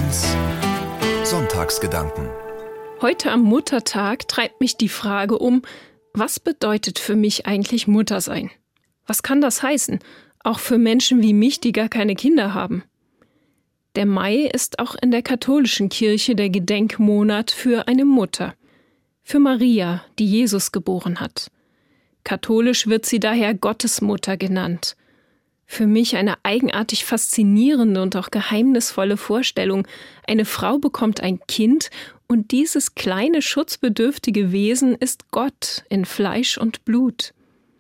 1 Sonntagsgedanken. Heute am Muttertag treibt mich die Frage um, was bedeutet für mich eigentlich Mutter sein? Was kann das heißen, auch für Menschen wie mich, die gar keine Kinder haben? Der Mai ist auch in der katholischen Kirche der Gedenkmonat für eine Mutter, für Maria, die Jesus geboren hat. Katholisch wird sie daher Gottesmutter genannt. Für mich eine eigenartig faszinierende und auch geheimnisvolle Vorstellung. Eine Frau bekommt ein Kind und dieses kleine, schutzbedürftige Wesen ist Gott in Fleisch und Blut.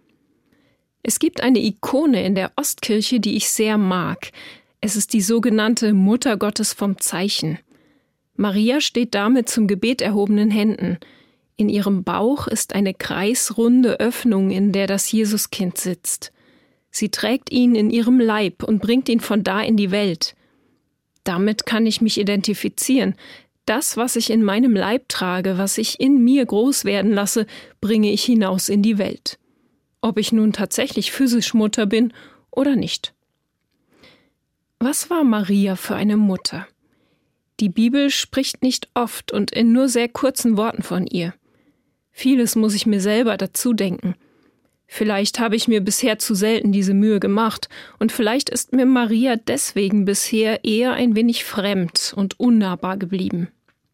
Es gibt eine Ikone in der Ostkirche, die ich sehr mag. Es ist die sogenannte Mutter Gottes vom Zeichen. Maria steht da mit zum Gebet erhobenen Händen. In ihrem Bauch ist eine kreisrunde Öffnung, in der das Jesuskind sitzt. Sie trägt ihn in ihrem Leib und bringt ihn von da in die Welt. Damit kann ich mich identifizieren. Das, was ich in meinem Leib trage, was ich in mir groß werden lasse, bringe ich hinaus in die Welt. Ob ich nun tatsächlich physisch Mutter bin oder nicht. Was war Maria für eine Mutter? Die Bibel spricht nicht oft und in nur sehr kurzen Worten von ihr. Vieles muss ich mir selber dazu denken. Vielleicht habe ich mir bisher zu selten diese Mühe gemacht und vielleicht ist mir Maria deswegen bisher eher ein wenig fremd und unnahbar geblieben.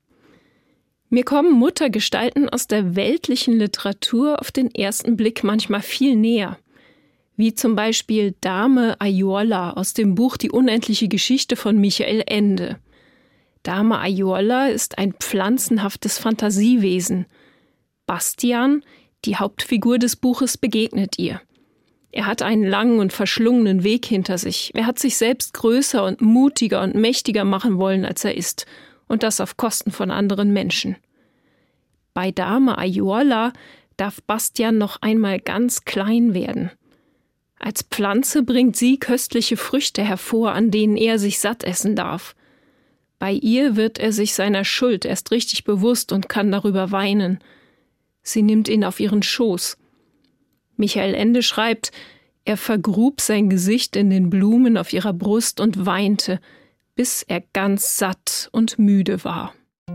Mir kommen Muttergestalten aus der weltlichen Literatur auf den ersten Blick manchmal viel näher. Wie zum Beispiel Dame Ajola aus dem Buch Die unendliche Geschichte von Michael Ende. Dame Ajola ist ein pflanzenhaftes Fantasiewesen. Bastian, die Hauptfigur des Buches, begegnet ihr. Er hat einen langen und verschlungenen Weg hinter sich. Er hat sich selbst größer und mutiger und mächtiger machen wollen, als er ist. Und das auf Kosten von anderen Menschen. Bei Dame Ajola darf Bastian noch einmal ganz klein werden. Als Pflanze bringt sie köstliche Früchte hervor, an denen er sich satt essen darf. Bei ihr wird er sich seiner Schuld erst richtig bewusst und kann darüber weinen. Sie nimmt ihn auf ihren Schoß. Michael Ende schreibt, er vergrub sein Gesicht in den Blumen auf ihrer Brust und weinte, bis er ganz satt und müde war.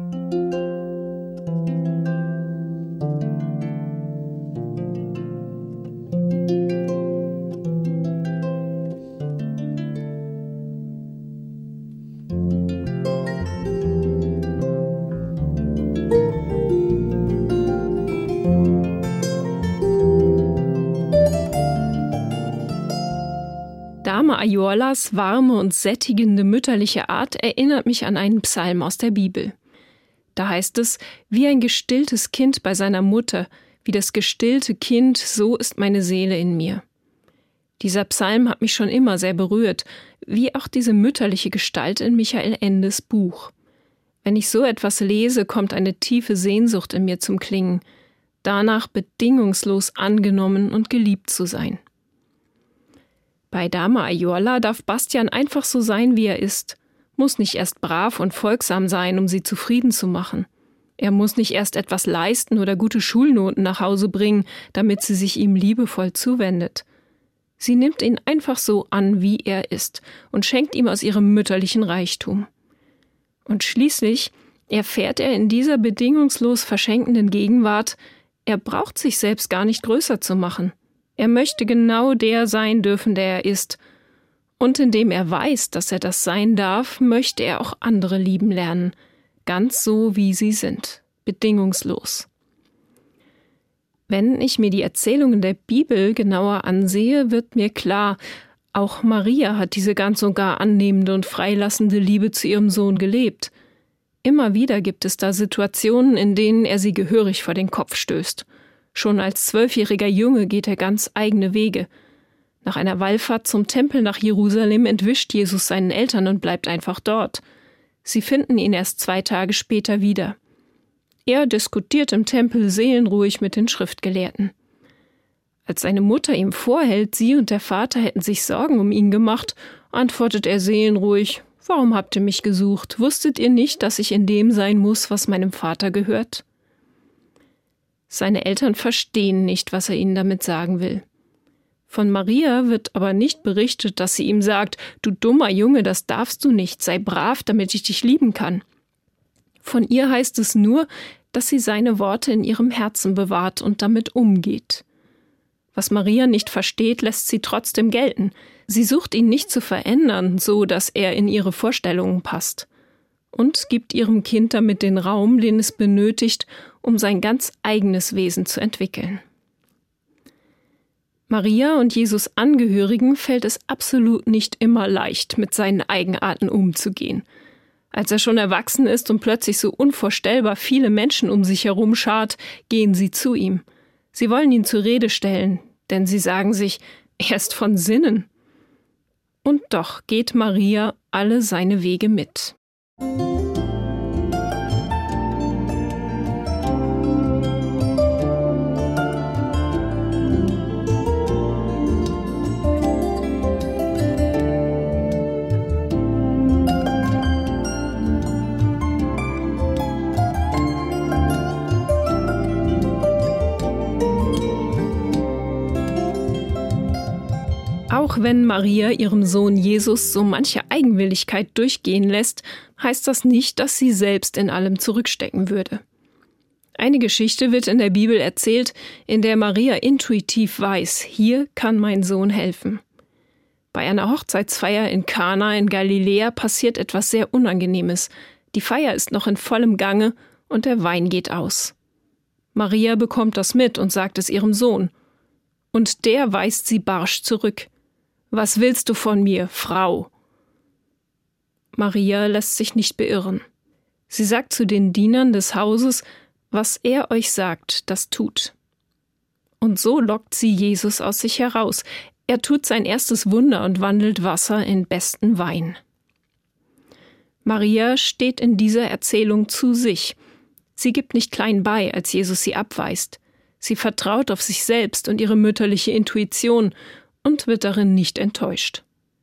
Dame Ajolas warme und sättigende mütterliche Art erinnert mich an einen Psalm aus der Bibel. Da heißt es, wie ein gestilltes Kind bei seiner Mutter, wie das gestillte Kind, so ist meine Seele in mir. Dieser Psalm hat mich schon immer sehr berührt, wie auch diese mütterliche Gestalt in Michael Endes Buch. Wenn ich so etwas lese, kommt eine tiefe Sehnsucht in mir zum Klingen, danach bedingungslos angenommen und geliebt zu sein. Bei Dame Ajola darf Bastian einfach so sein, wie er ist. Muss nicht erst brav und folgsam sein, um sie zufrieden zu machen. Er muss nicht erst etwas leisten oder gute Schulnoten nach Hause bringen, damit sie sich ihm liebevoll zuwendet. Sie nimmt ihn einfach so an, wie er ist, und schenkt ihm aus ihrem mütterlichen Reichtum. Und schließlich erfährt er in dieser bedingungslos verschenkenden Gegenwart, er braucht sich selbst gar nicht größer zu machen. Er möchte genau der sein dürfen, der er ist. Und indem er weiß, dass er das sein darf, möchte er auch andere lieben lernen. Ganz so, wie sie sind. Bedingungslos. Wenn ich mir die Erzählungen der Bibel genauer ansehe, wird mir klar, auch Maria hat diese ganz und gar annehmende und freilassende Liebe zu ihrem Sohn gelebt. Immer wieder gibt es da Situationen, in denen er sie gehörig vor den Kopf stößt. Schon als 12-jähriger Junge geht er ganz eigene Wege. Nach einer Wallfahrt zum Tempel nach Jerusalem entwischt Jesus seinen Eltern und bleibt einfach dort. Sie finden ihn erst 2 Tage später wieder. Er diskutiert im Tempel seelenruhig mit den Schriftgelehrten. Als seine Mutter ihm vorhält, sie und der Vater hätten sich Sorgen um ihn gemacht, antwortet er seelenruhig, »Warum habt ihr mich gesucht? Wusstet ihr nicht, dass ich in dem sein muss, was meinem Vater gehört?« Seine Eltern verstehen nicht, was er ihnen damit sagen will. Von Maria wird aber nicht berichtet, dass sie ihm sagt, du dummer Junge, das darfst du nicht, sei brav, damit ich dich lieben kann. Von ihr heißt es nur, dass sie seine Worte in ihrem Herzen bewahrt und damit umgeht. Was Maria nicht versteht, lässt sie trotzdem gelten. Sie sucht ihn nicht zu verändern, so dass er in ihre Vorstellungen passt. Und gibt ihrem Kind damit den Raum, den es benötigt, um sein ganz eigenes Wesen zu entwickeln. Maria und Jesus Angehörigen fällt es absolut nicht immer leicht, mit seinen Eigenarten umzugehen. Als er schon erwachsen ist und plötzlich so unvorstellbar viele Menschen um sich herum schart, gehen sie zu ihm. Sie wollen ihn zur Rede stellen, denn sie sagen sich, er ist von Sinnen. Und doch geht Maria alle seine Wege mit. Auch wenn Maria ihrem Sohn Jesus so manche Eigenwilligkeit durchgehen lässt, heißt das nicht, dass sie selbst in allem zurückstecken würde. Eine Geschichte wird in der Bibel erzählt, in der Maria intuitiv weiß, hier kann mein Sohn helfen. Bei einer Hochzeitsfeier in Kana in Galiläa passiert etwas sehr Unangenehmes. Die Feier ist noch in vollem Gange und der Wein geht aus. Maria bekommt das mit und sagt es ihrem Sohn. Und der weist sie barsch zurück. »Was willst du von mir, Frau?« Maria lässt sich nicht beirren. Sie sagt zu den Dienern des Hauses, was er euch sagt, das tut. Und so lockt sie Jesus aus sich heraus. Er tut sein erstes Wunder und wandelt Wasser in besten Wein. Maria steht in dieser Erzählung zu sich. Sie gibt nicht klein bei, als Jesus sie abweist. Sie vertraut auf sich selbst und ihre mütterliche Intuition und wird darin nicht enttäuscht.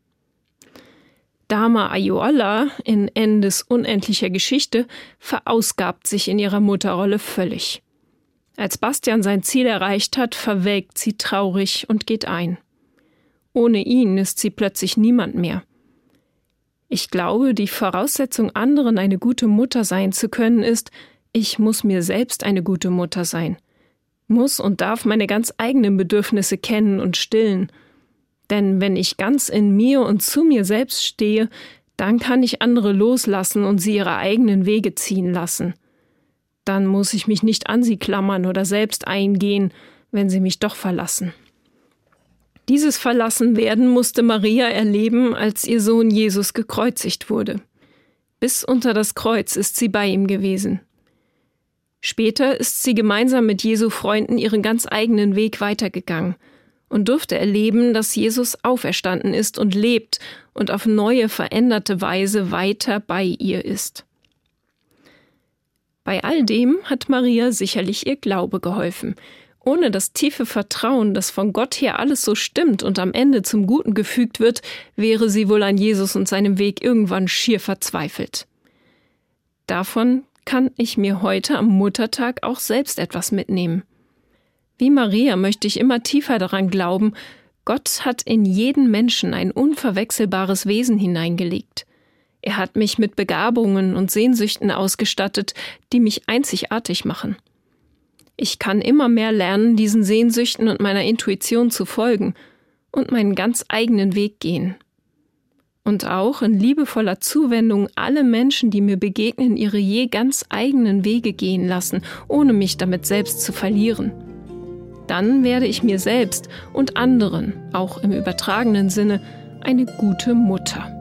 Dama Ayola in Endes unendlicher Geschichte verausgabt sich in ihrer Mutterrolle völlig. Als Bastian sein Ziel erreicht hat, verwelkt sie traurig und geht ein. Ohne ihn ist sie plötzlich niemand mehr. Ich glaube, die Voraussetzung, anderen eine gute Mutter sein zu können, ist, ich muss mir selbst eine gute Mutter sein. Muss und darf meine ganz eigenen Bedürfnisse kennen und stillen. Denn wenn ich ganz in mir und zu mir selbst stehe, dann kann ich andere loslassen und sie ihre eigenen Wege ziehen lassen. Dann muss ich mich nicht an sie klammern oder selbst eingehen, wenn sie mich doch verlassen. Dieses Verlassenwerden musste Maria erleben, als ihr Sohn Jesus gekreuzigt wurde. Bis unter das Kreuz ist sie bei ihm gewesen. Später ist sie gemeinsam mit Jesu Freunden ihren ganz eigenen Weg weitergegangen und durfte erleben, dass Jesus auferstanden ist und lebt und auf neue, veränderte Weise weiter bei ihr ist. Bei all dem hat Maria sicherlich ihr Glaube geholfen. Ohne das tiefe Vertrauen, dass von Gott her alles so stimmt und am Ende zum Guten gefügt wird, wäre sie wohl an Jesus und seinem Weg irgendwann schier verzweifelt. Davon kann ich mir heute am Muttertag auch selbst etwas mitnehmen. Wie Maria möchte ich immer tiefer daran glauben, Gott hat in jeden Menschen ein unverwechselbares Wesen hineingelegt. Er hat mich mit Begabungen und Sehnsüchten ausgestattet, die mich einzigartig machen. Ich kann immer mehr lernen, diesen Sehnsüchten und meiner Intuition zu folgen und meinen ganz eigenen Weg gehen. Und auch in liebevoller Zuwendung alle Menschen, die mir begegnen, ihre je ganz eigenen Wege gehen lassen, ohne mich damit selbst zu verlieren. Dann werde ich mir selbst und anderen, auch im übertragenen Sinne, eine gute Mutter.